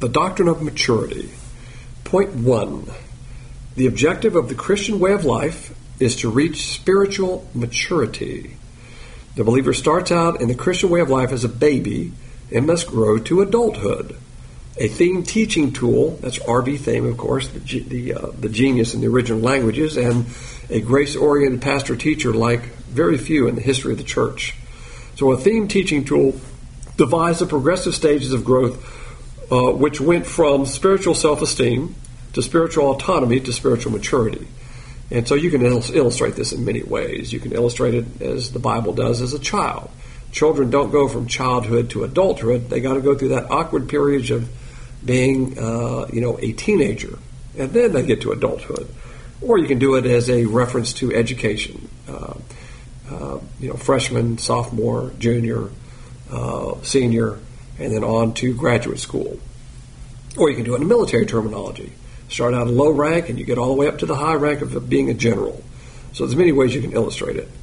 The doctrine of maturity. Point 1. The objective of the Christian way of life is to reach spiritual maturity. The believer starts out in the Christian way of life as a baby and must grow to adulthood. A theme teaching tool, that's RV theme, of course, the genius in the original languages, and a grace-oriented pastor-teacher like very few in the history of the church. So a theme teaching tool divides the progressive stages of growth, which went from spiritual self-esteem to spiritual autonomy to spiritual maturity. And so you can illustrate this in many ways. You can illustrate it as the Bible does as a child. Children don't go from childhood to adulthood. They got to go through that awkward period of being, a teenager, and then they get to adulthood. Or you can do it as a reference to education. Freshman, sophomore, junior, senior, and then on to graduate school. Or you can do it in military terminology. Start out at low rank and you get all the way up to the high rank of being a general. So there's many ways you can illustrate it.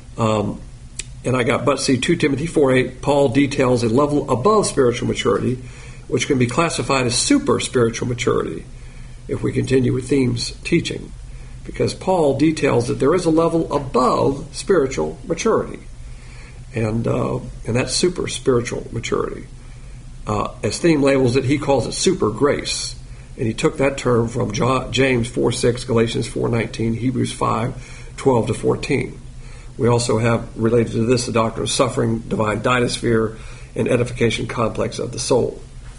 But see, 2 Timothy 4:8, Paul details a level above spiritual maturity, which can be classified as super spiritual maturity, if we continue with themes teaching. Because Paul details that there is a level above spiritual maturity. And that's super spiritual maturity. As theme labels it, he calls it super grace. And he took that term from James 4:6, Galatians 4:19, Hebrews 5:12 to 14. We also have, related to this, the doctrine of suffering, divine dynasphere, and edification complex of the soul.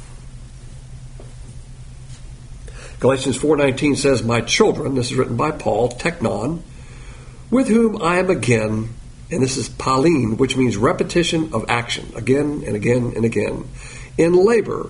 Galatians 4:19 says, "My children," this is written by Paul, teknon, "with whom I am again," and this is palin, which means repetition of action, again and again and again, "in labor,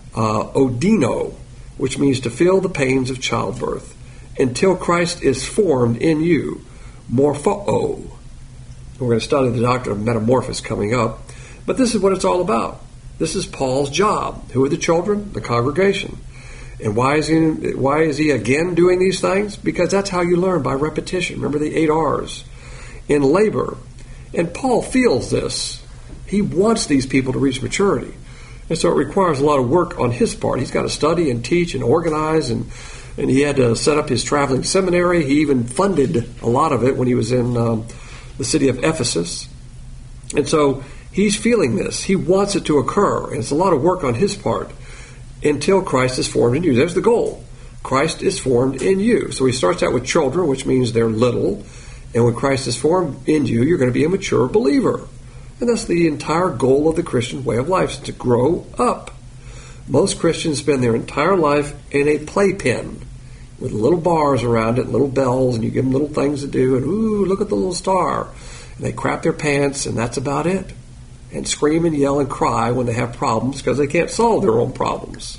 odino, which means to feel the pains of childbirth, until Christ is formed in you, morpho." We're going to study the doctrine of metamorphosis coming up, but this is what it's all about. This is Paul's job. Who are the children? The congregation. And why is he again doing these things? Because that's how you learn, by repetition. Remember the 8 R's. In labor. And Paul feels this. He wants these people to reach maturity. And so it requires a lot of work on his part. He's got to study and teach and organize, and he had to set up his traveling seminary. He even funded a lot of it when he was in the city of Ephesus. And so he's feeling this. He wants it to occur, and it's a lot of work on his part until Christ is formed in you. There's the goal. Christ is formed in you. So he starts out with children, which means they're little, and when Christ is formed in you, you're going to be a mature believer. And that's the entire goal of the Christian way of life, is to grow up. Most Christians spend their entire life in a playpen with little bars around it, little bells, and you give them little things to do, and ooh, look at the little star. And they crap their pants, and that's about it. And scream and yell and cry when they have problems because they can't solve their own problems.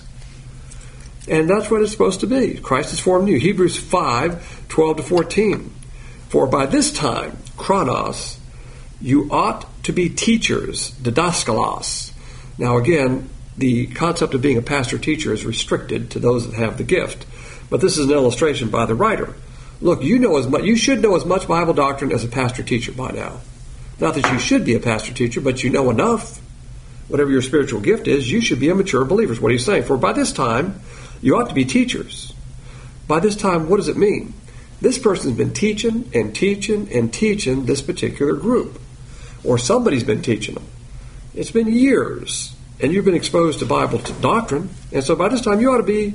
And that's what it's supposed to be. Christ is formed in you. Hebrews 5:12 to 14. "For by this time, chronos, you ought to be teachers, didaskalos." Now again, the concept of being a pastor-teacher is restricted to those that have the gift. But this is an illustration by the writer. Look, you should know as much Bible doctrine as a pastor-teacher by now. Not that you should be a pastor-teacher, but you know enough. Whatever your spiritual gift is, you should be a mature believer. What he's saying. For by this time, you ought to be teachers. By this time, what does it mean? This person's been teaching and teaching and teaching this particular group. Or somebody's been teaching them. It's been years, and you've been exposed to Bible doctrine. And so by this time, you ought to be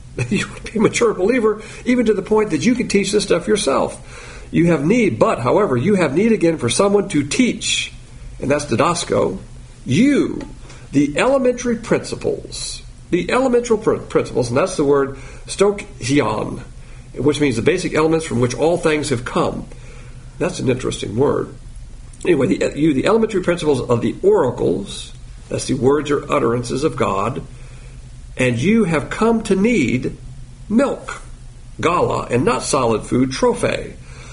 a mature believer, even to the point that you can teach this stuff yourself. You have need, but, however, you have need again for someone to teach, and that's didasko, you, the elementary principles. The elemental principles, and that's the word stoichion, which means the basic elements from which all things have come. That's an interesting word. Anyway, the elementary principles of the oracles, that's the words or utterances of God, and you have come to need milk, gala, and not solid food, trophe.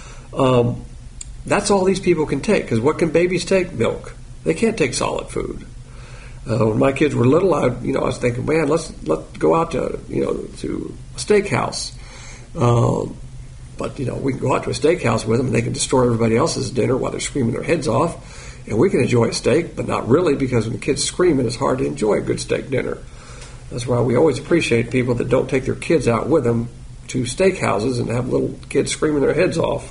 That's all these people can take, because what can babies take? Milk. They can't take solid food. When my kids were little, I was thinking, man, let's go out to a steakhouse. But we can go out to a steakhouse with them, and they can destroy everybody else's dinner while they're screaming their heads off, and we can enjoy a steak, but not really, because when the kids screaming, it's hard to enjoy a good steak dinner. That's why we always appreciate people that don't take their kids out with them to steakhouses and have little kids screaming their heads off.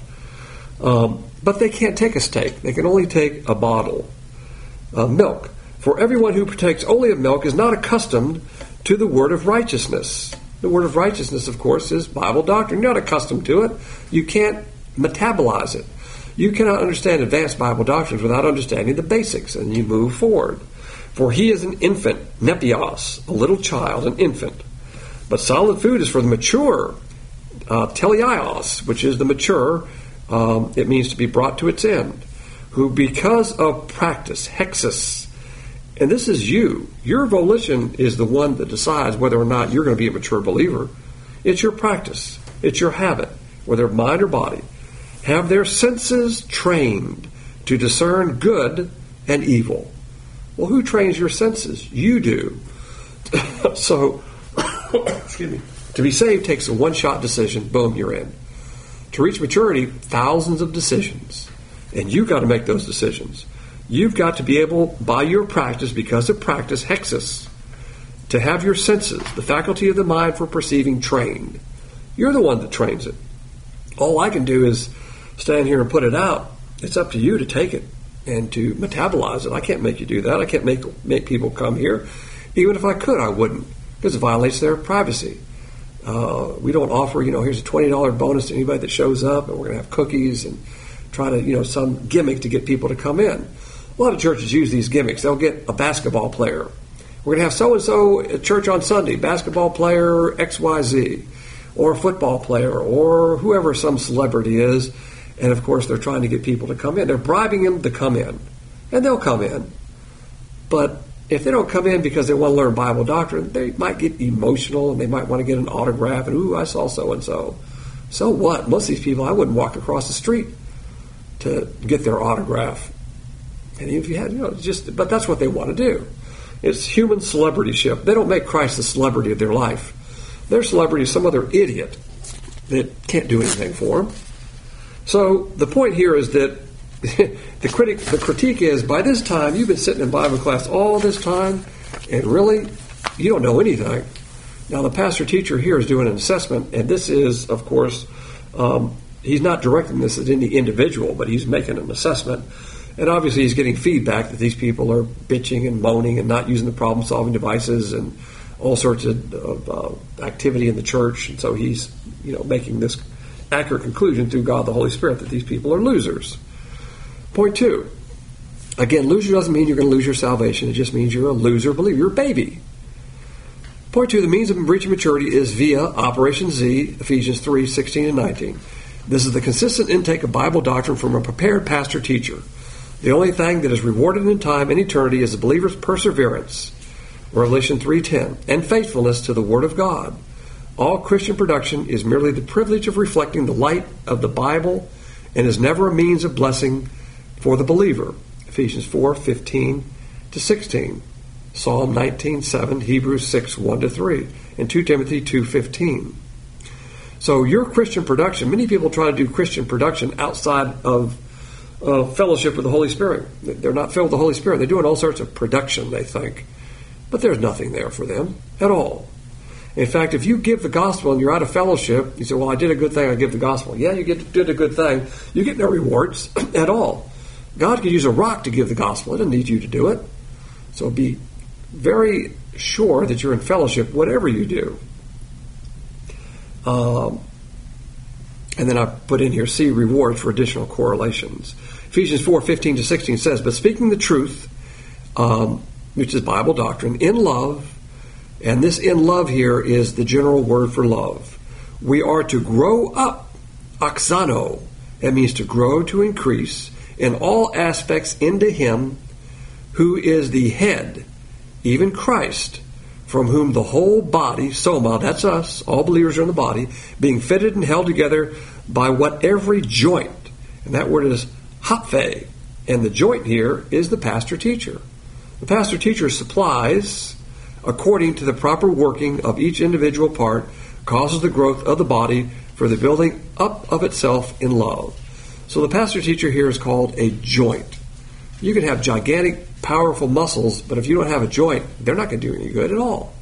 But they can't take a steak. They can only take a bottle of milk. For everyone who partakes only of milk is not accustomed to the word of righteousness. The word of righteousness, of course, is Bible doctrine. You're not accustomed to it. You can't metabolize it. You cannot understand advanced Bible doctrines without understanding the basics, and you move forward. For he is an infant, nepios, a little child, an infant. But solid food is for the mature, teleios, which is the mature. It means to be brought to its end. Who, because of practice, hexis, and this is you. Your volition is the one that decides whether or not you're going to be a mature believer. It's your practice. It's your habit, whether mind or body. Have their senses trained to discern good and evil. Well, who trains your senses? You do. So, excuse me. To be saved takes a one-shot decision. Boom, you're in. To reach maturity, thousands of decisions. And you've got to make those decisions. You've got to be able, by your practice, because of practice, hexis, to have your senses, the faculty of the mind for perceiving, trained. You're the one that trains it. All I can do is stand here and put it out. It's up to you to take it and to metabolize it. I can't make you do that. I can't make people come here. Even if I could, I wouldn't, because it violates their privacy. We don't offer, here's a $20 bonus to anybody that shows up, and we're going to have cookies and try to, some gimmick to get people to come in. A lot of churches use these gimmicks. They'll get a basketball player. We're going to have so-and-so at church on Sunday, basketball player XYZ, or a football player, or whoever some celebrity is. And, of course, they're trying to get people to come in. They're bribing them to come in. And they'll come in. But if they don't come in because they want to learn Bible doctrine, they might get emotional and they might want to get an autograph. And, ooh, I saw so-and-so. So what? Most of these people, I wouldn't walk across the street to get their autograph. And if you had, but that's what they want to do. It's human celebrityship. They don't make Christ the celebrity of their life. Their celebrity is some other idiot that can't do anything for them. So the point here is that the critique is, by this time, you've been sitting in Bible class all this time, and really, you don't know anything. Now, the pastor-teacher here is doing an assessment, and this is, of course, he's not directing this at any individual, but he's making an assessment. And obviously he's getting feedback that these people are bitching and moaning and not using the problem-solving devices and all sorts of activity in the church. And so he's, making this accurate conclusion through God the Holy Spirit that these people are losers. Point 2. Again, loser doesn't mean you're going to lose your salvation. It just means you're a loser believer. You're a baby. Point 2. The means of reaching maturity is via Operation Z, Ephesians 3, 16 and 19. This is the consistent intake of Bible doctrine from a prepared pastor-teacher. The only thing that is rewarded in time and eternity is the believer's perseverance, Revelation 3:10, and faithfulness to the Word of God. All Christian production is merely the privilege of reflecting the light of the Bible and is never a means of blessing for the believer, Ephesians 4:15 to 16, Psalm 19:7, Hebrews 6:1-3, and 2 Timothy 2:15. So your Christian production, many people try to do Christian production outside of fellowship with the Holy Spirit. They're not filled with the Holy Spirit. They're doing all sorts of production, they think. But there's nothing there for them at all. In fact, if you give the gospel and you're out of fellowship, you say, well, I did a good thing, I give the gospel. Yeah, you did a good thing. You get no rewards at all. God could use a rock to give the gospel. It doesn't need you to do it. So be very sure that you're in fellowship, whatever you do. And then I put in here, see rewards for additional correlations. Ephesians 4:15-16 says, but speaking the truth, which is Bible doctrine, in love, and this in love here is the general word for love. We are to grow up, oxano. That means to grow, to increase, in all aspects into Him who is the head, even Christ, from whom the whole body, soma, that's us, all believers are in the body, being fitted and held together by what every joint, and that word is haphe, and the joint here is the pastor-teacher. The pastor-teacher supplies, according to the proper working of each individual part, causes the growth of the body for the building up of itself in love. So the pastor-teacher here is called a joint. You can have gigantic, powerful muscles, but if you don't have a joint, they're not going to do any good at all.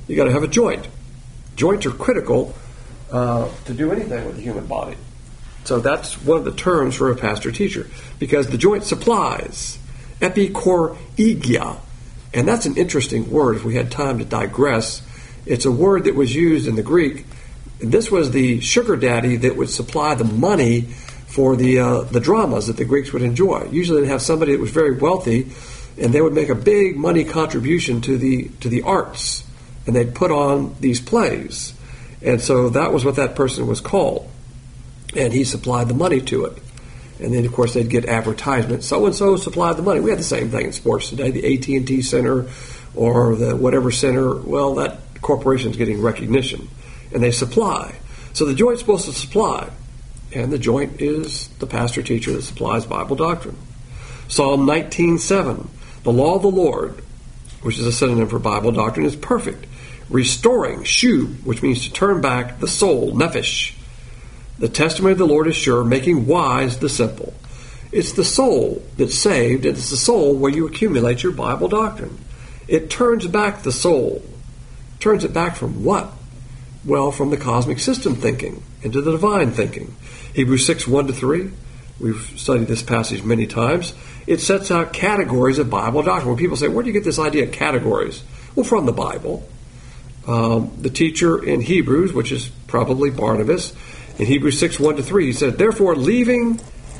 You got to have a joint. Joints are critical to do anything with the human body. So that's one of the terms for a pastor-teacher, because the joint supplies, epikorrhegia, and that's an interesting word if we had time to digress. It's a word that was used in the Greek. This was the sugar daddy that would supply the money for the dramas that the Greeks would enjoy. Usually they'd have somebody that was very wealthy, and they would make a big money contribution to the arts, and they'd put on these plays. And so that was what that person was called. And he supplied the money to it. And then, of course, they'd get advertisements. So-and-so supplied the money. We have the same thing in sports today. The AT&T Center or the whatever center, well, that corporation's getting recognition. And they supply. So the joint's supposed to supply. And the joint is the pastor-teacher that supplies Bible doctrine. Psalm 19:7, the law of the Lord, which is a synonym for Bible doctrine, is perfect, restoring, shub, which means to turn back the soul, nephesh. The testimony of the Lord is sure, making wise the simple. It's the soul that's saved, and it's the soul where you accumulate your Bible doctrine. It turns back the soul. Turns it back from what? Well, from the cosmic system thinking into the divine thinking. Hebrews 6:1-3. We've studied this passage many times. It sets out categories of Bible doctrine. When people say, where do you get this idea of categories? Well, from the Bible. The teacher in Hebrews, which is probably Barnabas, in Hebrews 6:1-3, he said, therefore, leaving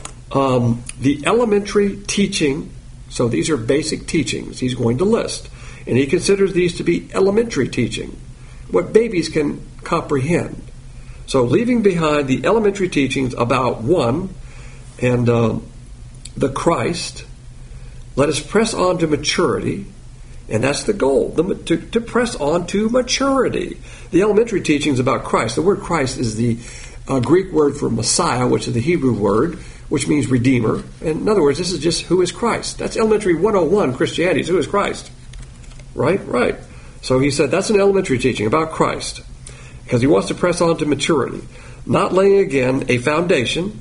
the elementary teaching, so these are basic teachings he's going to list, and he considers these to be elementary teaching, what babies can comprehend. So leaving behind the elementary teachings about one, and the Christ, let us press on to maturity, and that's the goal, to press on to maturity. The elementary teachings about Christ, the word Christ is the Greek word for Messiah, which is the Hebrew word, which means Redeemer. And in other words, this is just who is Christ. That's elementary 101 Christianity. Who is Christ? Right. So he said that's an elementary teaching about Christ, because he wants to press on to maturity, not laying again a foundation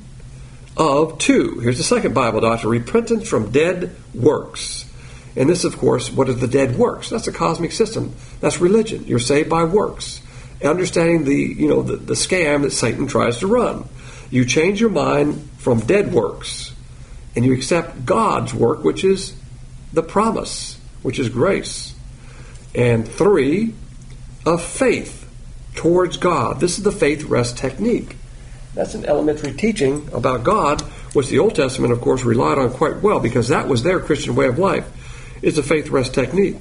of two. Here's the second Bible doctrine: repentance from dead works. And this, of course, what are the dead works? That's the cosmic system. That's religion. You're saved by works. Understanding the scam that Satan tries to run. You change your mind from dead works, and you accept God's work, which is the promise, which is grace. And 3, of faith towards God. This is the faith rest technique. That's an elementary teaching about God, which the Old Testament, of course, relied on quite well, because that was their Christian way of life. It's a faith rest technique.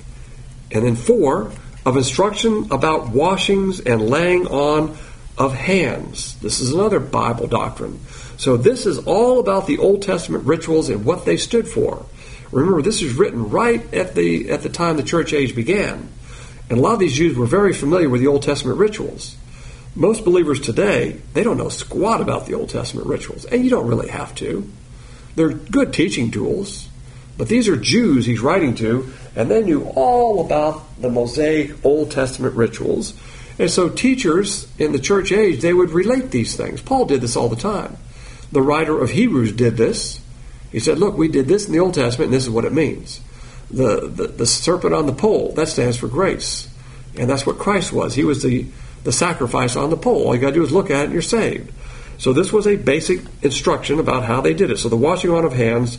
And then 4, of instruction about washings and laying on of hands. This is another Bible doctrine. So this is all about the Old Testament rituals and what they stood for. Remember, this is written right at the time the church age began. And a lot of these Jews were very familiar with the Old Testament rituals. Most believers today, they don't know squat about the Old Testament rituals. And you don't really have to. They're good teaching tools. But these are Jews he's writing to, and they knew all about the Mosaic Old Testament rituals. And so teachers in the church age, they would relate these things. Paul did this all the time. The writer of Hebrews did this. He said, look, we did this in the Old Testament, and this is what it means. The serpent on the pole, that stands for grace. And that's what Christ was. He was the sacrifice on the pole. All you got to do is look at it and you're saved. So this was a basic instruction about how they did it. So the washing on of hands,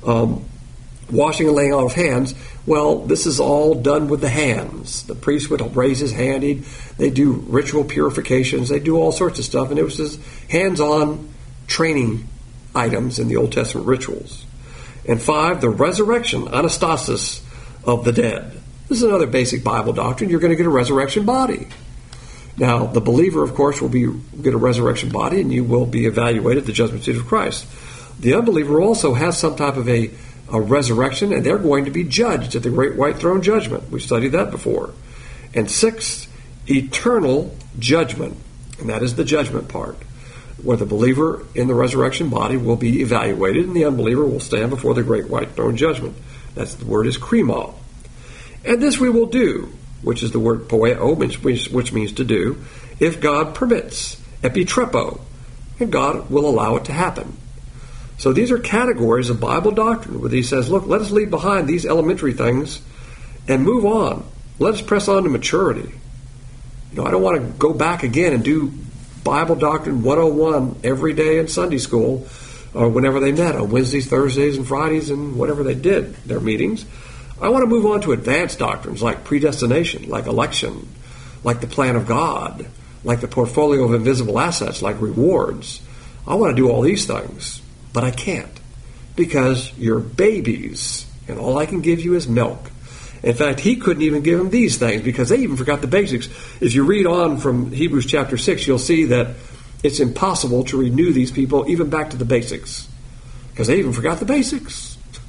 washing and laying on of hands, well, this is all done with the hands. The priest would raise his hand. They do ritual purifications. They do all sorts of stuff. And it was just hands-on training items in the Old Testament rituals. And 5, the resurrection, anastasis of the dead. This is another basic Bible doctrine. You're going to get a resurrection body. Now, the believer, of course, will get a resurrection body, and you will be evaluated at the judgment seat of Christ. The unbeliever also has some type of a resurrection, and they're going to be judged at the great white throne judgment. We studied that before. And 6, eternal judgment, and that is the judgment part, where the believer in the resurrection body will be evaluated, and the unbeliever will stand before the great white throne judgment. That's the word is krima. And this we will do, which is the word poeo, which means to do, if God permits, epitrepo, and God will allow it to happen. So these are categories of Bible doctrine where he says, look, let us leave behind these elementary things and move on. let us press on to maturity. I don't want to go back again and do Bible Doctrine 101 every day in Sunday school or whenever they met on Wednesdays, Thursdays, and Fridays, and whatever they did, their meetings. I want to move on to advanced doctrines like predestination, like election, like the plan of God, like the portfolio of invisible assets, like rewards. I want to do all these things, but I can't because you're babies, and all I can give you is milk. In fact, he couldn't even give them these things because they even forgot the basics. If you read on from Hebrews chapter 6, you'll see that it's impossible to renew these people even back to the basics because they even forgot the basics.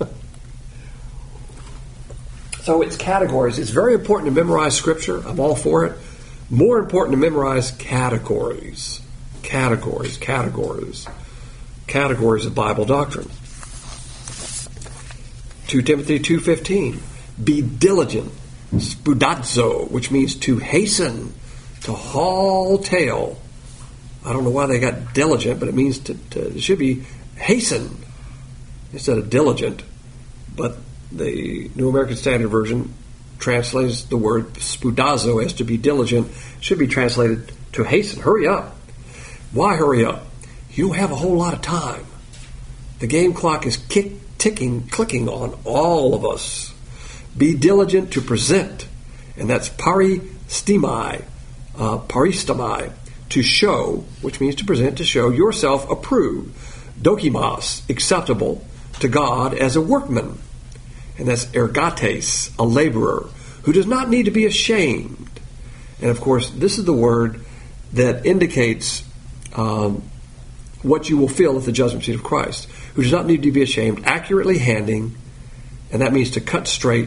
So it's categories. It's very important to memorize Scripture. I'm all for it. More important to memorize categories. Categories of Bible doctrine. 2 Timothy 2:15. Be diligent, spudazo, which means to hasten, to haul tail. I don't know why they got diligent, but it means it should be hasten instead of diligent. But the New American Standard Version translates the word spudazo as to be diligent. It should be translated to hasten. Hurry up. Why hurry up? You don't have a whole lot of time. The game clock is clicking on all of us. Be diligent to present, and that's paristomai, to show, which means to present, to show yourself approved, dokimos, acceptable to God as a workman, and that's ergates, a laborer, who does not need to be ashamed. And of course, this is the word that indicates what you will feel at the judgment seat of Christ, who does not need to be ashamed, accurately handing, and that means to cut straight,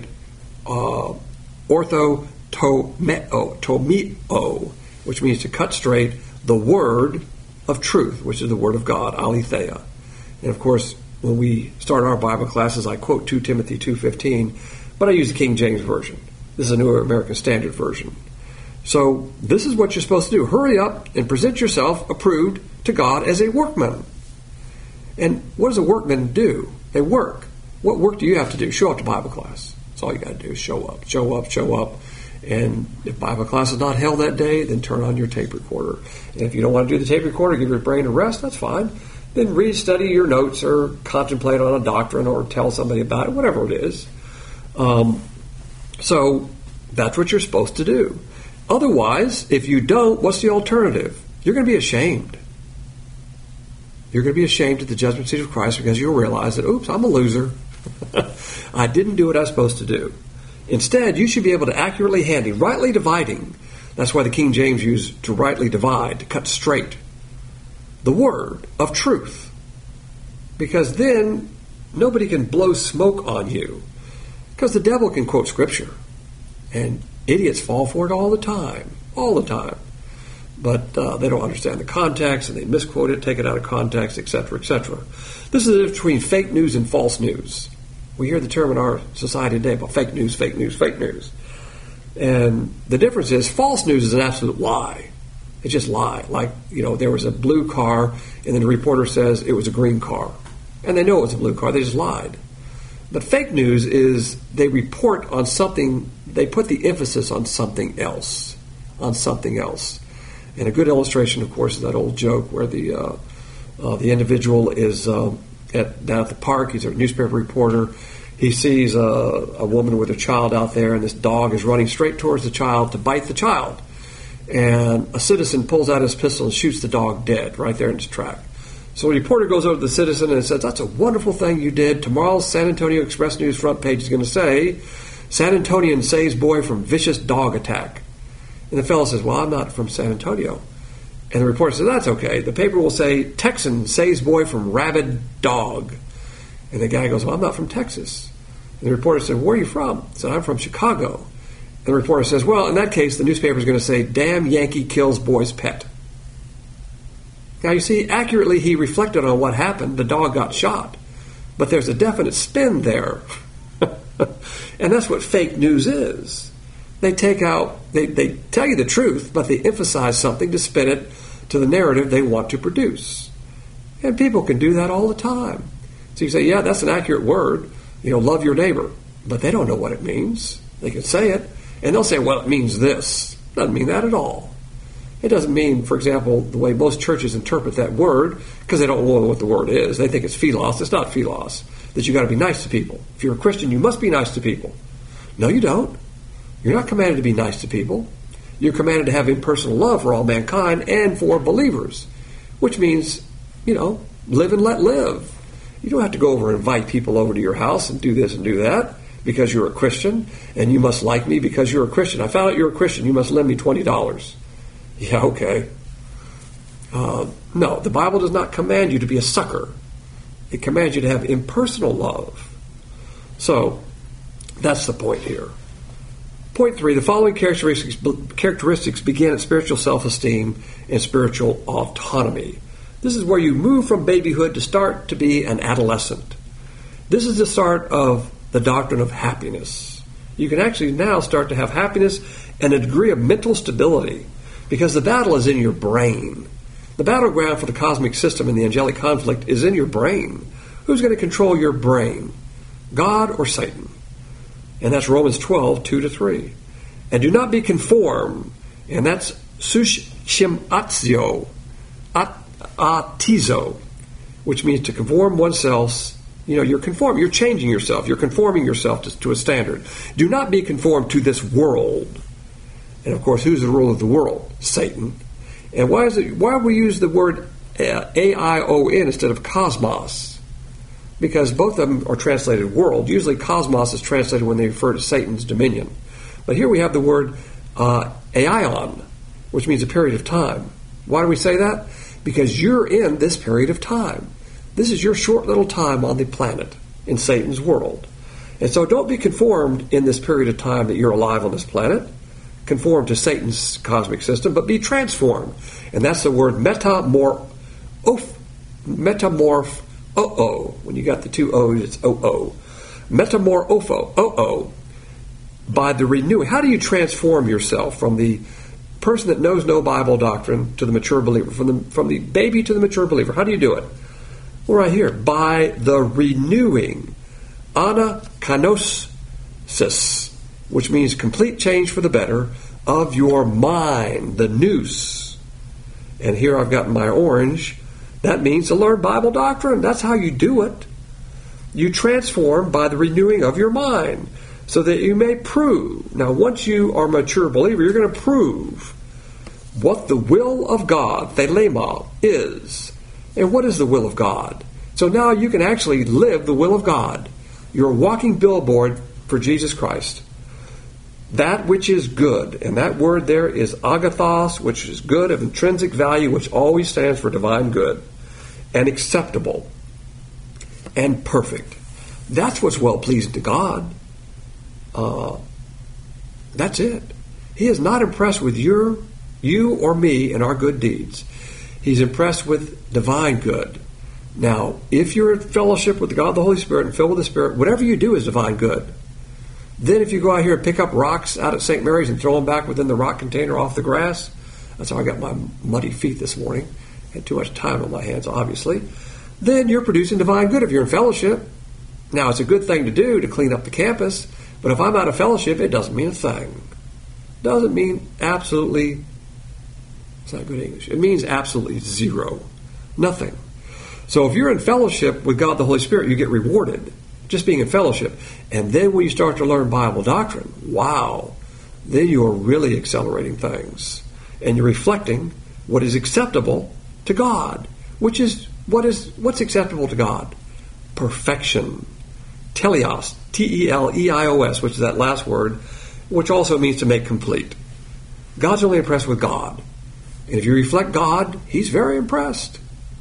orthotomeo, which means to cut straight the word of truth, which is the word of God, aletheia. And of course, when we start our Bible classes, I quote 2 Timothy 2:15, but I use the King James Version. This is a New American Standard Version. So this is what you're supposed to do. Hurry up and present yourself approved to God as a workman. And what does a workman do? They work. What work do you have to do? Show up to Bible class. That's all you got to do is show up. And if Bible class is not held that day, then turn on your tape recorder. And if you don't want to do the tape recorder, give your brain a rest, that's fine. Then read, study your notes, or contemplate on a doctrine, or tell somebody about it, whatever it is. So that's what you're supposed to do. Otherwise, if you don't, what's the alternative? You're going to be ashamed. You're going to be ashamed at the judgment seat of Christ because you'll realize that, oops, I'm a loser. I didn't do what I was supposed to do. Instead, you should be able to accurately handle, rightly dividing. That's why the King James used to rightly divide, to cut straight, the word of truth. Because then nobody can blow smoke on you. Because the devil can quote Scripture. And idiots fall for it all the time. But they don't understand the context, and they misquote it, take it out of context, etc., etc. This is the difference between fake news and false news. We hear the term in our society today about fake news. And the difference is false news is an absolute lie. It's just lie. Like, there was a blue car, and then the reporter says it was a green car. And they know it was a blue car. They just lied. But fake news is they report on something, they put the emphasis on something else. And a good illustration, of course, is that old joke where the individual is down at the park. He's a newspaper reporter. He sees a woman with a child out there, and this dog is running straight towards the child to bite the child. And a citizen pulls out his pistol and shoots the dog dead right there in his track. So the reporter goes over to the citizen and says, "That's a wonderful thing you did. Tomorrow's San Antonio Express News front page is going to say, San Antonian saves boy from vicious dog attack." And the fellow says, "Well, I'm not from San Antonio." And the reporter says, "That's okay. The paper will say, Texan saves boy from rabid dog." And the guy goes, "Well, I'm not from Texas." And the reporter said, "Where are you from?" He said, "I'm from Chicago." And the reporter says, "Well, in that case, the newspaper is going to say, damn Yankee kills boy's pet." Now, you see, accurately he reflected on what happened. The dog got shot. But there's a definite spin there. And that's what fake news is. They tell you the truth, but they emphasize something to spin it to the narrative they want to produce. And people can do that all the time. So you say, that's an accurate word, love your neighbor. But they don't know what it means. They can say it. And they'll say, well, it means this. It doesn't mean that at all. It doesn't mean, for example, the way most churches interpret that word, because they don't know what the word is. They think it's philos. It's not philos. That you got to be nice to people. If you're a Christian, you must be nice to people. No, you don't. You're not commanded to be nice to people. You're commanded to have impersonal love for all mankind and for believers, which means, live and let live. You don't have to go over and invite people over to your house and do this and do that because you're a Christian, and you must like me because you're a Christian. I found out you're a Christian. You must lend me $20. Yeah, okay. No, the Bible does not command you to be a sucker. It commands you to have impersonal love. So, that's the point here. Point 3, the following characteristics begin at spiritual self-esteem and spiritual autonomy. This is where you move from babyhood to start to be an adolescent. This is the start of the doctrine of happiness. You can actually now start to have happiness and a degree of mental stability because the battle is in your brain. The battleground for the cosmic system and the angelic conflict is in your brain. Who's going to control your brain? God or Satan? And that's Romans 12, 2-3. And do not be conformed, and that's sushimatio, atizo, which means to conform oneself. You're conforming, you're changing yourself, you're conforming yourself to a standard. Do not be conformed to this world. And of course, who's the ruler of the world? Satan. And why do we use the word A-I-O-N instead of cosmos? Because both of them are translated world. Usually cosmos is translated when they refer to Satan's dominion. But here we have the word aion, which means a period of time. Why do we say that? Because you're in this period of time. This is your short little time on the planet in Satan's world. And so don't be conformed in this period of time that you're alive on this planet. Conform to Satan's cosmic system, but be transformed. And that's the word metamorph. When you got the two O's, it's O-O. Metamorpho, O-O. By the renewing. How do you transform yourself from the person that knows no Bible doctrine to the mature believer? From the baby to the mature believer. How do you do it? Well, right here. By the renewing. Anakinosis, which means complete change for the better, of your mind, the nous. And here I've got my orange. That means to learn Bible doctrine. That's how you do it. You transform by the renewing of your mind so that you may prove. Now, once you are a mature believer, you're going to prove what the will of God, thelema, is. And what is the will of God? So now you can actually live the will of God. You're a walking billboard for Jesus Christ. That which is good, and that word there is agathos, which is good of intrinsic value, which always stands for divine good, and acceptable, and perfect. That's what's well-pleasing to God. That's it. He is not impressed with you or me and our good deeds. He's impressed with divine good. Now, if you're in fellowship with God the Holy Spirit and filled with the Spirit, whatever you do is divine good. Then if you go out here and pick up rocks out at St. Mary's and throw them back within the rock container off the grass, that's how I got my muddy feet this morning. Had too much time on my hands, obviously. Then you're producing divine good if you're in fellowship. Now, it's a good thing to do to clean up the campus, but if I'm out of fellowship, it doesn't mean a thing. Doesn't mean absolutely, it's not good English. It means absolutely zero. Nothing. So if you're in fellowship with God the Holy Spirit, you get rewarded. Just being in fellowship. And then when you start to learn Bible doctrine, wow, then you are really accelerating things. And you're reflecting what is acceptable to God. What's acceptable to God? Perfection. Teleos, T-E-L-E-I-O-S, which is that last word, which also means to make complete. God's only impressed with God. And if you reflect God, He's very impressed.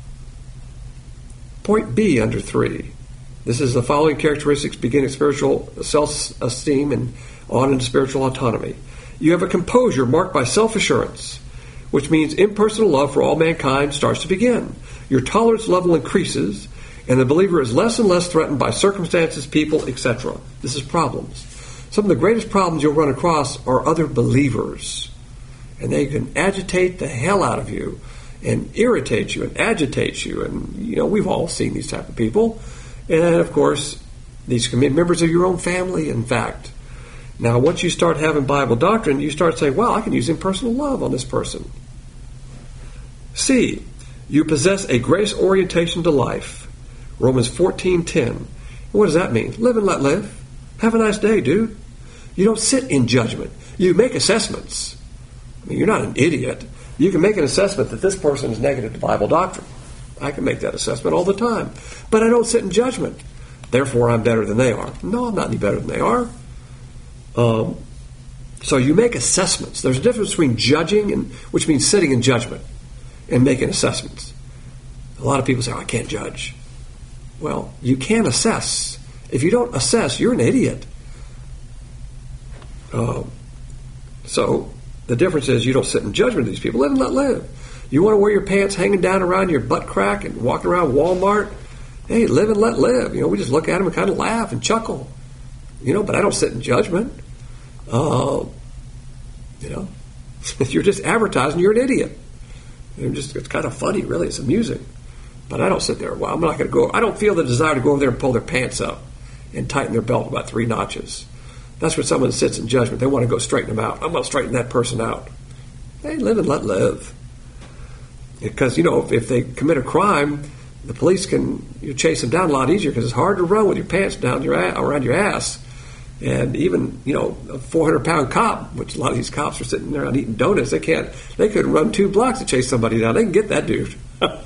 Point B under 3. This is the following characteristics begin at spiritual self-esteem and on into spiritual autonomy. You have a composure marked by self-assurance, which means impersonal love for all mankind starts to begin. Your tolerance level increases, and the believer is less and less threatened by circumstances, people, etc. This is problems. Some of the greatest problems you'll run across are other believers, and they can agitate the hell out of you and irritate you and agitate you, and we've all seen these type of people. And, of course, these can be members of your own family, in fact. Now, once you start having Bible doctrine, you start saying, well, I can use impersonal love on this person. C, you possess a grace orientation to life. Romans 14:10. What does that mean? Live and let live. Have a nice day, dude. You don't sit in judgment. You make assessments. I mean, you're not an idiot. You can make an assessment that this person is negative to Bible doctrine. I can make that assessment all the time. But I don't sit in judgment. Therefore, I'm better than they are. No, I'm not any better than they are. So you make assessments. There's a difference between judging, which means sitting in judgment, and making assessments. A lot of people say, I can't judge. Well, you can assess. If you don't assess, you're an idiot. So the difference is you don't sit in judgment of these people. Live and let live. You want to wear your pants hanging down around your butt crack and walking around Walmart? Hey, live and let live. We just look at them and kind of laugh and chuckle. But I don't sit in judgment. You're just advertising you're an idiot. It's kind of funny, really. It's amusing. But I don't sit there. Well, I'm not going to go. I don't feel the desire to go over there and pull their pants up and tighten their belt about 3 notches. That's when someone sits in judgment. They want to go straighten them out. I'm going to straighten that person out. Hey, live and let live. Because, if they commit a crime, the police can chase them down a lot easier because it's hard to run with your pants down around your ass. And even, a 400-pound cop, which a lot of these cops are sitting there eating donuts, they couldn't run 2 blocks to chase somebody down. They can get that dude.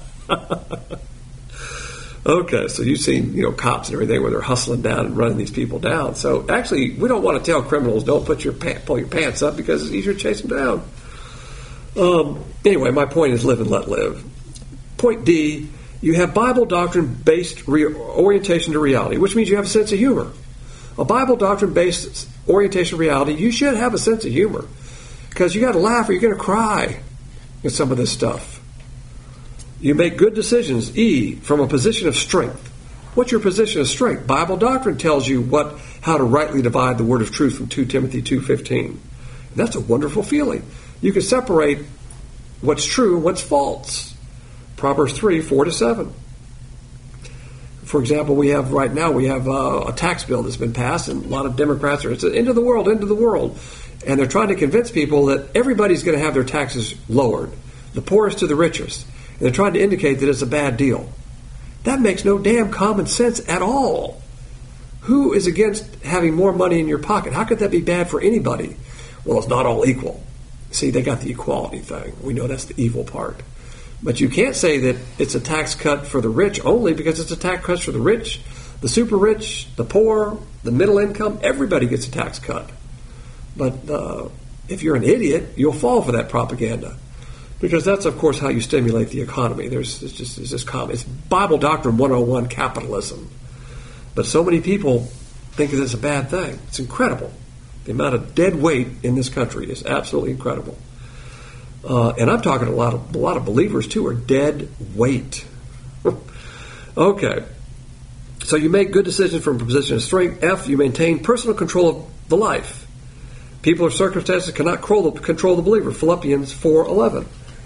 Okay, so you've seen, cops and everything where they're hustling down and running these people down. So actually, we don't want to tell criminals don't pull your pants up because it's easier to chase them down. Anyway, my point is live and let live. Point D, you have Bible doctrine-based orientation to reality, which means you have a sense of humor. A Bible doctrine-based orientation to reality, you should have a sense of humor because you got to laugh or you're going to cry at some of this stuff. You make good decisions. E, from a position of strength. What's your position of strength? Bible doctrine tells you how to rightly divide the word of truth from 2 Timothy 2:15. That's a wonderful feeling. You can separate what's true and what's false. Proverbs 3:4-7. For example, right now we have a tax bill that's been passed, and a lot of Democrats are, it's into the world. And they're trying to convince people that everybody's going to have their taxes lowered, the poorest to the richest. And they're trying to indicate that it's a bad deal. That makes no damn common sense at all. Who is against having more money in your pocket? How could that be bad for anybody? Well, it's not all equal. See, they got the equality thing. We know that's the evil part. But you can't say that it's a tax cut for the rich only because it's a tax cut for the rich, the super rich, the poor, the middle income. Everybody gets a tax cut. But if you're an idiot, you'll fall for that propaganda. Because that's, of course, how you stimulate the economy. It's Bible doctrine 101 capitalism. But so many people think that it's a bad thing. It's incredible. The amount of dead weight in this country is absolutely incredible. And I'm talking a lot of believers, too, are dead weight. Okay. So you make good decisions from a position of strength. F, you maintain personal control of the life. People or circumstances cannot control the believer. Philippians 4:11.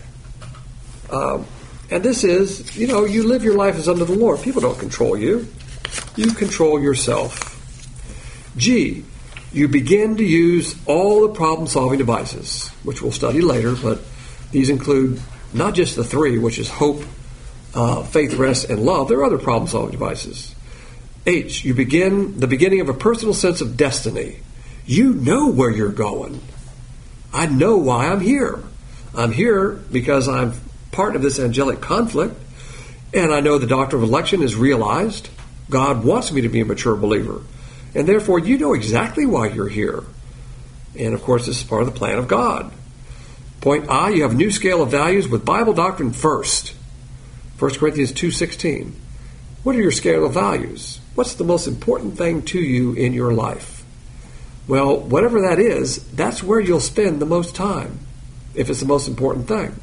And this is, you live your life as under the Lord. People don't control you. You control yourself. G, you begin to use all the problem-solving devices, which we'll study later, but these include not just the 3, which is hope, faith, rest, and love. There are other problem-solving devices. H, you begin the beginning of a personal sense of destiny. You know where you're going. I know why I'm here. I'm here because I'm part of this angelic conflict, and I know the doctrine of election is realized. God wants me to be a mature believer, and therefore you know exactly why you're here. And of course, this is part of the plan of God. Point I, you have a new scale of values with Bible doctrine first. 1 Corinthians 2:16. What are your scale of values? What's the most important thing to you in your life? Well, whatever that is, that's where you'll spend the most time, if it's the most important thing.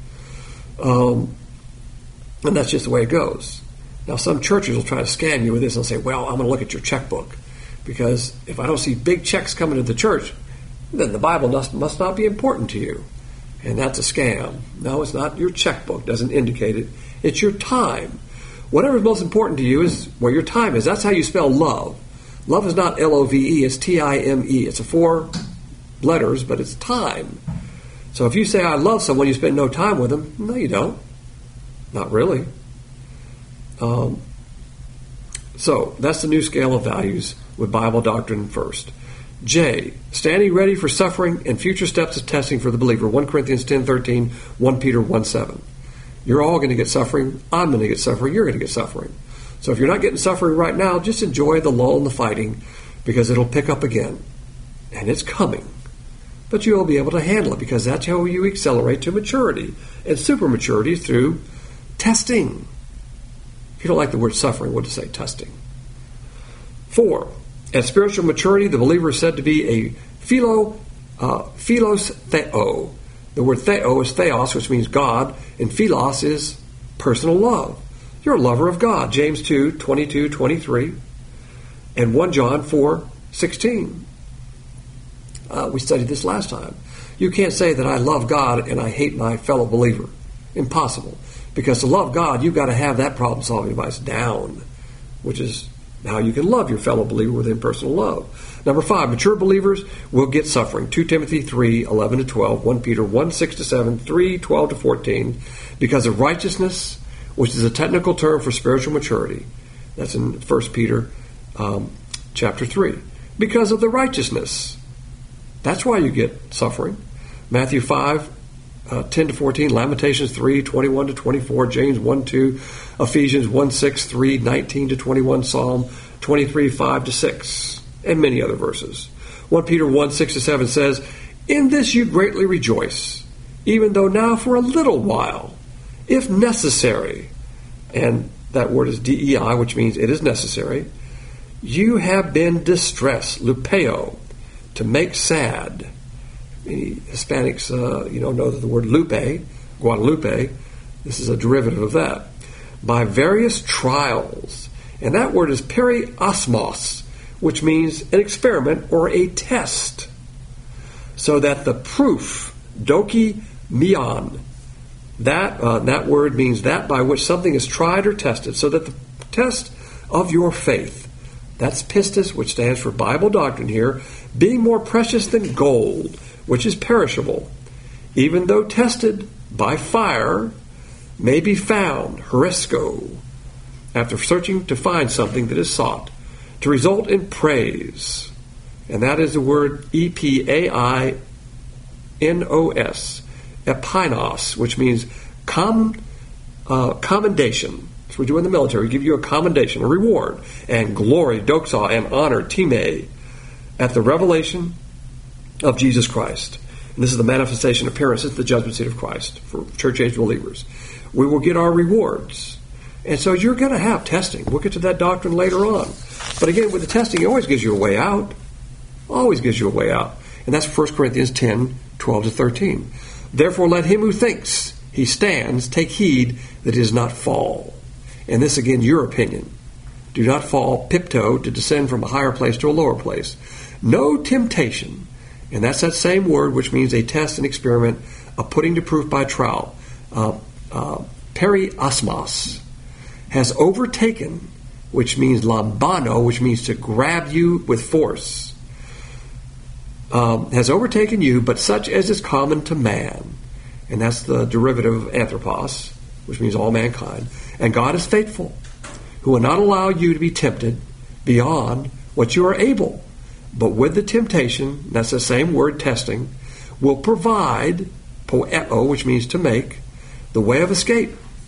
And that's just the way it goes. Now, some churches will try to scam you with this and say, well, I'm going to look at your checkbook. Because if I don't see big checks coming to the church, then the Bible must not be important to you. And that's a scam. No, it's not. Your checkbook doesn't indicate it. It's your time. Whatever's most important to you is where your time is. That's how you spell love. Love is not L-O-V-E, it's T-I-M-E. It's 4 letters, but it's time. So if you say, I love someone, you spend no time with them. No, you don't. Not really. So that's the new scale of values with Bible doctrine first. J, standing ready for suffering and future steps of testing for the believer. 1 Corinthians 10:13, 1 Peter 1:7. You're all going to get suffering. I'm going to get suffering. You're going to get suffering. So if you're not getting suffering right now, just enjoy the lull in the fighting, because it'll pick up again. And it's coming. But you'll be able to handle it, because that's how you accelerate to maturity. And supermaturity through testing. If you don't like the word suffering, what to say? Testing. 4. At spiritual maturity, the believer is said to be a philos theo. The word theo is theos, which means God, and philos is personal love. You're a lover of God. James 2:22-23, and 1 John 4:16. We studied this last time. You can't say that I love God and I hate my fellow believer. Impossible. Because to love God, you've got to have that problem-solving device down, which is how you can love your fellow believer with impersonal love. Number 5, mature believers will get suffering. 2 Timothy 3:11-12, 1 Peter 1:6-7, 3:12-14, because of righteousness, which is a technical term for spiritual maturity. That's in 1 Peter chapter 3. Because of the righteousness. That's why you get suffering. Matthew 5:10-14, Lamentations 3:21-24, James 1:2, Ephesians 1:6, 3:19-21, Psalm 23:5-6, and many other verses. 1 Peter 1:6-7 says, in this you greatly rejoice, even though now for a little while, if necessary, and that word is DEI, which means it is necessary, you have been distressed, lupeo, to make sad. Many Hispanics, know that the word lupe, Guadalupe, this is a derivative of that, by various trials. And that word is periosmos, which means an experiment or a test. So that the proof, doki mion, that word means that by which something is tried or tested, so that the test of your faith, that's pistis, which stands for Bible doctrine here, being more precious than gold, which is perishable, even though tested by fire, may be found, horisko, after searching to find something that is sought, to result in praise. And that is the word E-P-A-I-N-O-S, epinos, which means commendation. That's what we do in the military. We give you a commendation, a reward, and glory, doxa, and honor, time, at the revelation of Jesus Christ. And this is the manifestation appearance at the judgment seat of Christ for church-age believers. We will get our rewards. And so you're going to have testing. We'll get to that doctrine later on. But again, with the testing, it always gives you a way out. Always gives you a way out. And that's 1 Corinthians 10:12-13. Therefore, let him who thinks he stands take heed that he does not fall. And this, again, your opinion. Do not fall pipto, to descend from a higher place to a lower place. No temptation, and that's that same word which means a test and experiment, a putting to proof by trial, periosmos, has overtaken, which means lambano, which means to grab you with force, has overtaken you, but such as is common to man. And that's the derivative of anthropos, which means all mankind. And God is faithful, who will not allow you to be tempted beyond what you are able, but with the temptation, that's the same word, testing, will provide, poeo, which means to make, the way of escape,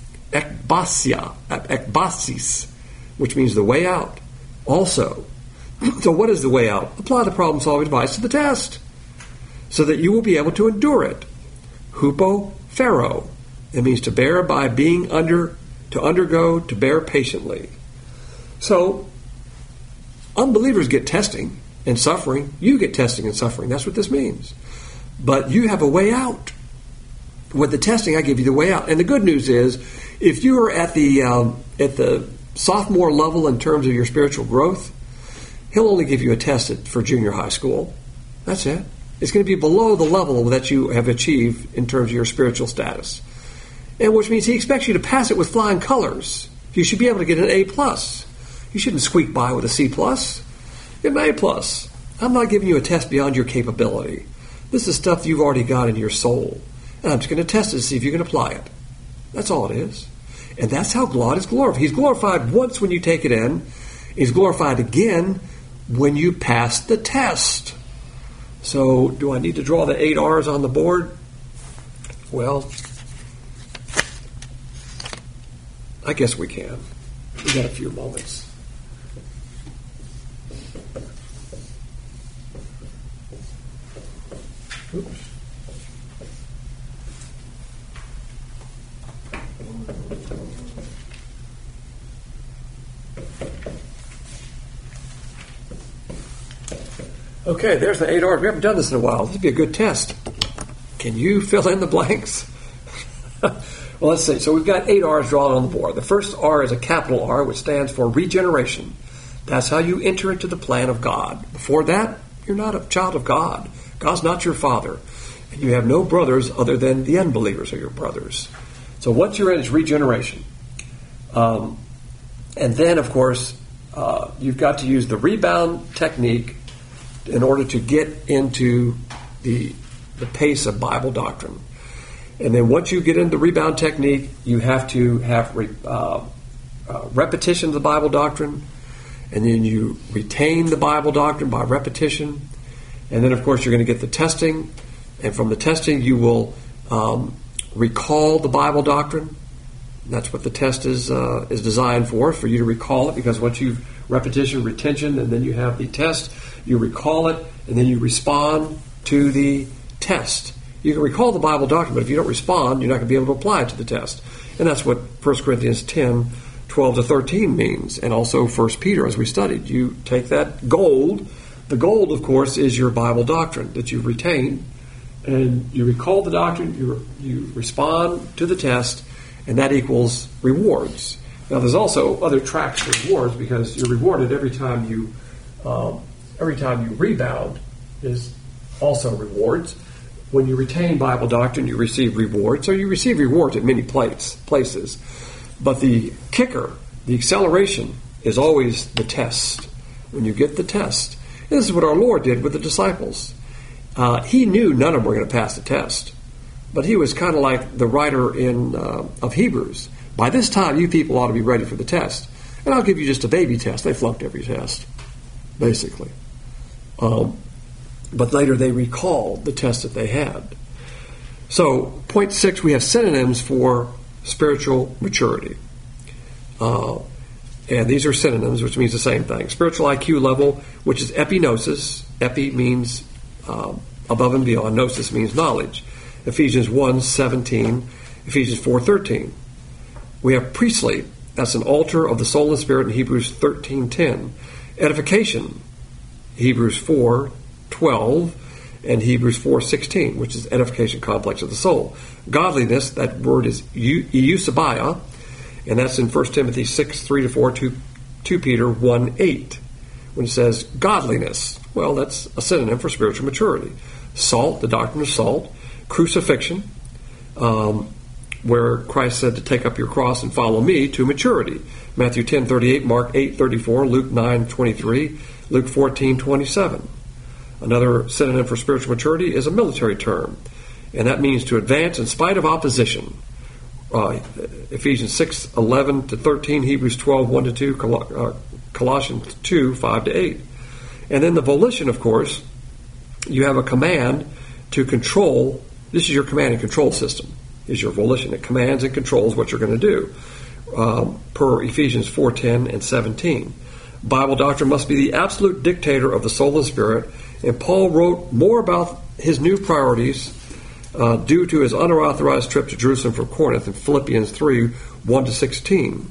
ekbasis, which means the way out also. So what is the way out? Apply the problem-solving device to the test, so that you will be able to endure it. Hupophero, it means to bear by being under, to undergo, to bear patiently. So, unbelievers get testing and suffering. You get testing and suffering. That's what this means. But you have a way out. With the testing, I give you the way out. And the good news is, if you are at the sophomore level in terms of your spiritual growth, he'll only give you a test for junior high school. That's it. It's going to be below the level that you have achieved in terms of your spiritual status. And which means he expects you to pass it with flying colors. You should be able to get an A+. You shouldn't squeak by with a C+. Get an A+. I'm not giving you a test beyond your capability. This is stuff you've already got in your soul. And I'm just going to test it to see if you can apply it. That's all it is. And that's how God is glorified. He's glorified once when you take it in. He's glorified again when you pass the test. So, do I need to draw the 8 R's on the board? Well, I guess we can. We've got a few moments. Oops. Okay, there's the 8 R's. We haven't done this in a while. This would be a good test. Can you fill in the blanks? Well, let's see. So we've got 8 R's drawn on the board. The first R is a capital R, which stands for regeneration. That's how you enter into the plan of God. Before that, you're not a child of God. God's not your father. And you have no brothers other than the unbelievers are your brothers. So what you're in is regeneration. And then, of course, you've got to use the rebound technique in order to get into the pace of Bible doctrine. And then once you get into the rebound technique, you have to have repetition of the Bible doctrine, and then you retain the Bible doctrine by repetition. And then, of course, you're going to get the testing, and from the testing you will recall the Bible doctrine. That's what the test is designed for you to recall it, because once you've repetition, retention, and then you have the test, you recall it, and then you respond to the test. You can recall the Bible doctrine, but if you don't respond, you're not going to be able to apply it to the test. And that's what 1 Corinthians 10, 12 to 13 means, and also 1 Peter, as we studied. You take that gold. The gold, of course, is your Bible doctrine that you've retained, and you recall the doctrine, you respond to the test, and that equals rewards. Now, there's also other tracks for rewards, because you're rewarded every time you rebound is also rewards. When you retain Bible doctrine, you receive rewards. So you receive rewards at many places. But the kicker, the acceleration, is always the test. When you get the test. And this is what our Lord did with the disciples. He knew none of them were going to pass the test. But he was kind of like the writer of Hebrews. By this time, you people ought to be ready for the test. And I'll give you just a baby test. They flunked every test, basically. But later they recalled the test that they had. So, point 6, we have synonyms for spiritual maturity. And these are synonyms, which means the same thing. Spiritual IQ level, which is epignosis. Epi means above and beyond. Gnosis means knowledge. Ephesians 1:17, Ephesians 4:13. We have priestly. That's an altar of the soul and spirit in Hebrews 13:10. Edification, Hebrews 4:12, and Hebrews 4:16, which is edification complex of the soul. Godliness, that word is eusebia, and that's in 1 Timothy 6:3-4, 2 Peter 1:8. When it says godliness, well, that's a synonym for spiritual maturity. Salt, the doctrine of salt. Crucifixion, where Christ said to take up your cross and follow me, to maturity. Matthew 10:38, Mark 8:34, Luke 9:23, Luke 14:27. Another synonym for spiritual maturity is a military term, and that means to advance in spite of opposition. Ephesians 6:11-13, Hebrews 12:1-2, Colossians 2:5-8. And then the volition, of course, you have a command to control. This is your command and control system, is your volition. It commands and controls what you're going to do, per Ephesians 4:10 and 17. Bible doctrine must be the absolute dictator of the soul and spirit, and Paul wrote more about his new priorities due to his unauthorized trip to Jerusalem from Corinth in Philippians 3:1-16.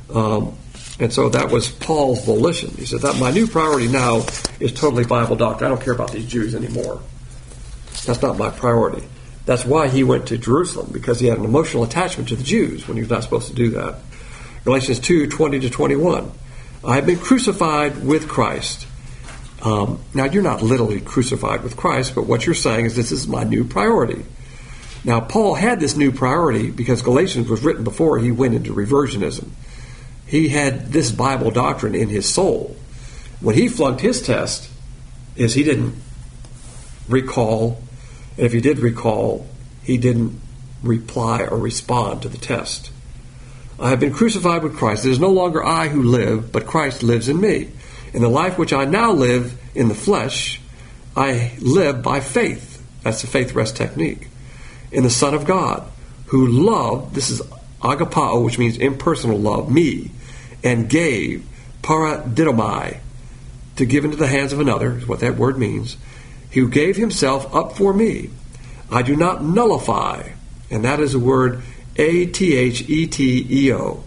And so that was Paul's volition. He said that my new priority now is totally Bible doctrine. I don't care about these Jews anymore. That's not my priority. That's why he went to Jerusalem, because he had an emotional attachment to the Jews when he was not supposed to do that. Galatians 2:20-21. I have been crucified with Christ. Now, you're not literally crucified with Christ, but what you're saying is this is my new priority. Now, Paul had this new priority because Galatians was written before he went into reversionism. He had this Bible doctrine in his soul. When he flunked his test, is he didn't recall, and if he did recall, he didn't reply or respond to the test. I have been crucified with Christ. It is no longer I who live, but Christ lives in me. In the life which I now live in the flesh, I live by faith. That's the faith rest technique. In the Son of God, who loved, this is agapao, which means impersonal love, me, and gave, paradidomai, to give into the hands of another, is what that word means, who gave himself up for me. I do not nullify, and that is the word atheteo,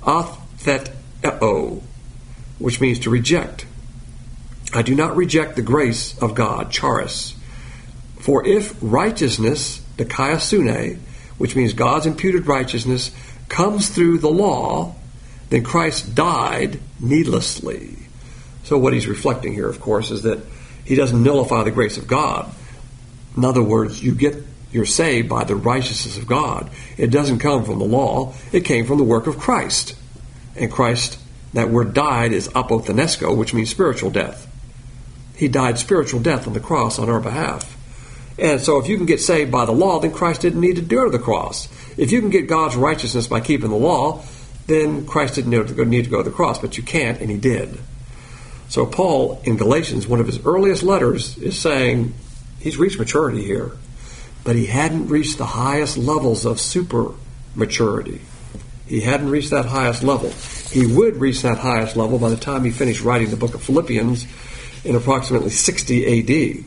atheteo, which means to reject. I do not reject the grace of God, charis. For if righteousness, the dikaiosune, which means God's imputed righteousness, comes through the law, then Christ died needlessly. So what he's reflecting here, of course, is that he doesn't nullify the grace of God. In other words, you're saved by the righteousness of God. It doesn't come from the law. It came from the work of Christ. And Christ, that word died is apothenesko, which means spiritual death. He died spiritual death on the cross on our behalf. And so if you can get saved by the law, then Christ didn't need to go to the cross. If you can get God's righteousness by keeping the law, then Christ didn't need to go to the cross, but you can't, and he did. So Paul, in Galatians, one of his earliest letters, is saying he's reached maturity here, but he hadn't reached the highest levels of super maturity. He hadn't reached that highest level. He would reach that highest level by the time he finished writing the book of Philippians in approximately 60 A.D.,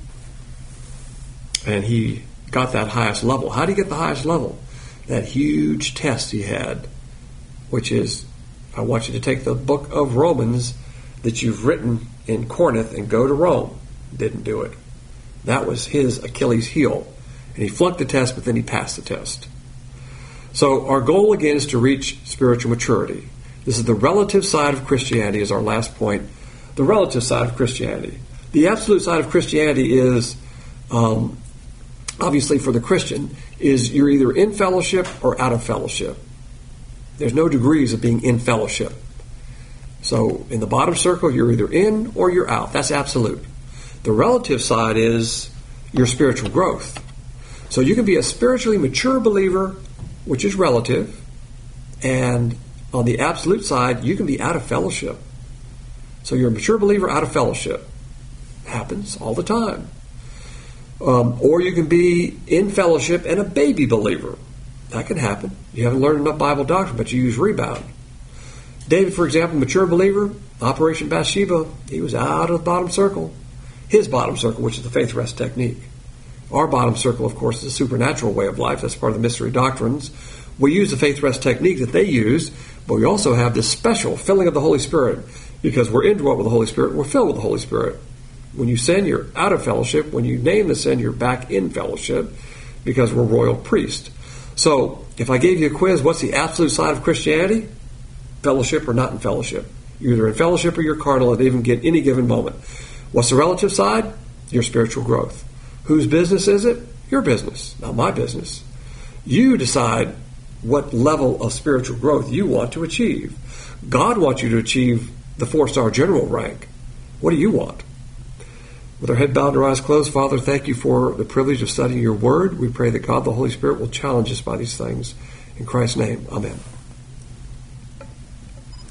and he got that highest level. How did he get the highest level? That huge test he had, which is, I want you to take the book of Romans that you've written in Corinth and go to Rome. Didn't do it. That was his Achilles heel. And he flunked the test, but then he passed the test. So our goal again is to reach spiritual maturity. This is the relative side of Christianity, is our last point. The relative side of Christianity. The absolute side of Christianity is, obviously for the Christian, is you're either in fellowship or out of fellowship. There's no degrees of being in fellowship. So in the bottom circle, you're either in or you're out. That's absolute. The relative side is your spiritual growth. So you can be a spiritually mature believer, which is relative, and on the absolute side, you can be out of fellowship. So you're a mature believer out of fellowship. Happens all the time. Or you can be in fellowship and a baby believer. That can happen. You haven't learned enough Bible doctrine, but you use rebound. David, for example, mature believer, Operation Bathsheba, he was out of the bottom circle. His bottom circle, which is the faith rest technique. Our bottom circle, of course, is a supernatural way of life. That's part of the mystery doctrines. We use the faith rest technique that they use, but we also have this special filling of the Holy Spirit. Because we're indwelt with the Holy Spirit, we're filled with the Holy Spirit. When you sin, you're out of fellowship. When you name the sin, you're back in fellowship because we're royal priests. So, if I gave you a quiz, what's the absolute side of Christianity? Fellowship or not in fellowship. You're either in fellowship or you're carnal at any given moment. What's the relative side? Your spiritual growth. Whose business is it? Your business, not my business. You decide what level of spiritual growth you want to achieve. God wants you to achieve the 4-star general rank. What do you want? With our head bowed and our eyes closed, Father, thank you for the privilege of studying your word. We pray that God, the Holy Spirit, will challenge us by these things. In Christ's name, amen.